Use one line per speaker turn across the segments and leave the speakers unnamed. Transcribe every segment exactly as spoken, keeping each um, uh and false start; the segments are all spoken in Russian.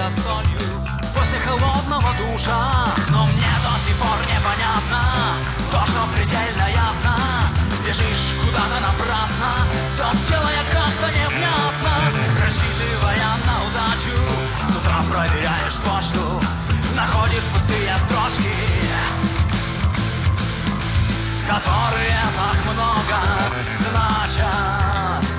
тебя солью после холодного душа. Но мне до сих пор непонятно то, что предельно ясно. Бежишь куда-то напрасно, все делая как-то невнятно. Рассчитывая на удачу, с утра проверяешь почту, находишь пустые строчки, которые так много значат.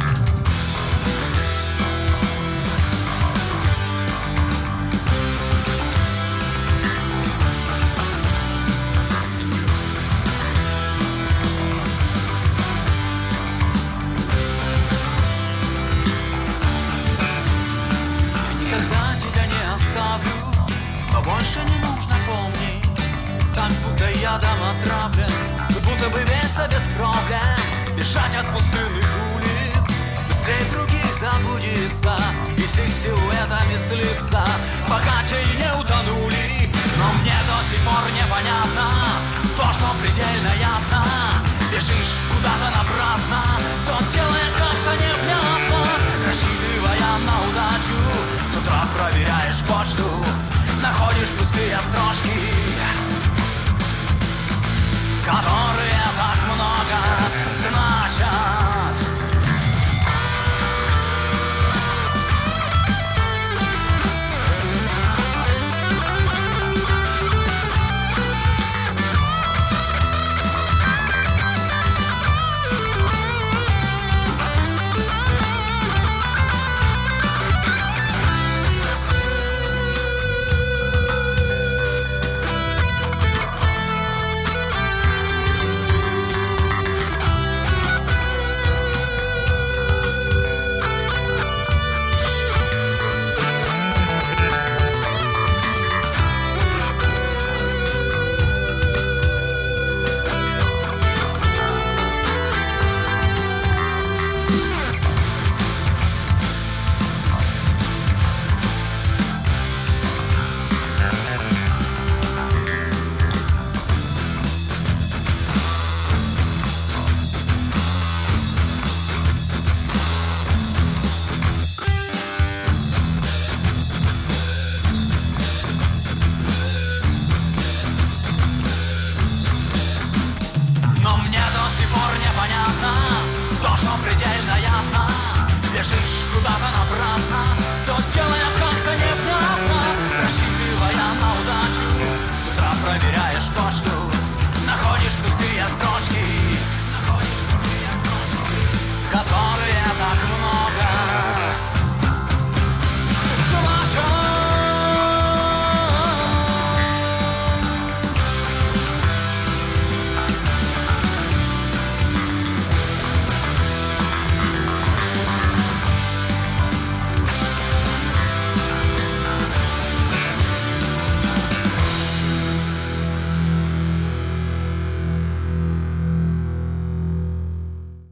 Но больше не нужно помнить, так будто ядом отравлен, как будто бы весь без проблем. Бежать от пустынных улиц, быстрее других заблудиться и с их силуэтами слиться, пока тени не утонули. Но мне до сих пор непонятно то, что предельно ясно. Бежишь куда-то напрасно, все делаешь